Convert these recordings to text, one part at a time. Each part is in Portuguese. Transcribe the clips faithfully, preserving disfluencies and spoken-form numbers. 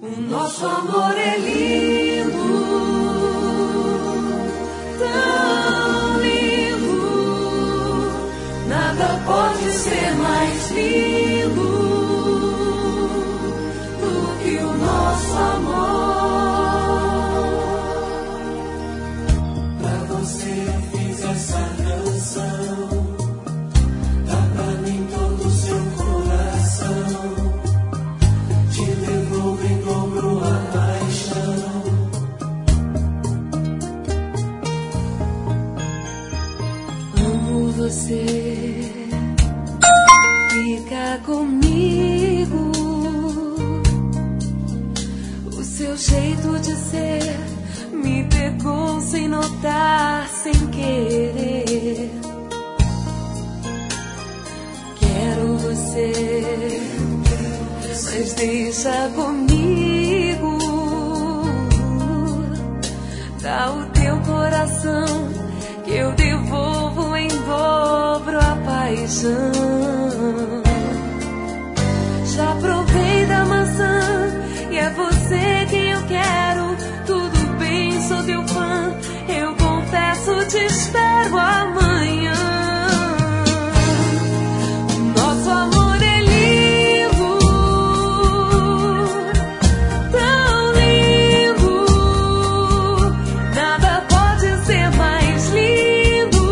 O nosso amor é lindo, tão lindo, nada pode ser mais lindo do que o nosso amor. Pra você eu fiz essa canção, dá pra mim todo o seu coração. Te devolvo em dobro a paixão. Amo você, fica comigo. O seu jeito de ser me pegou sem notar, sem querer. Quero você, mas deixa comigo. Dá o teu coração que eu devolvo em dobro a paixão. Já provei da maçã e é você quem eu quero. Tudo bem, sou teu fã. Eu confesso, te espero amanhã. Nosso amor é lindo, tão lindo, nada pode ser mais lindo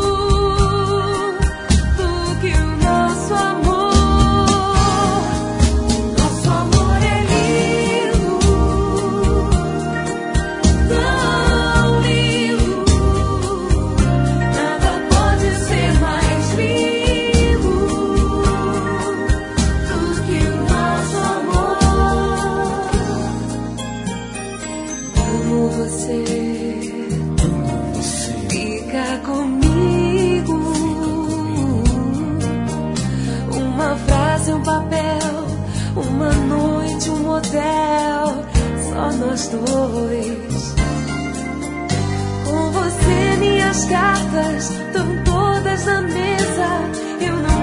do que o nosso amor. Nosso amor é lindo, tão lindo, nada pode ser mais lindo do que o nosso amor. Amo você, fica comigo. Uma frase, um papel, uma noite, um hotel, só nós dois. Com você minhas cartas estão todas na mesa. Eu não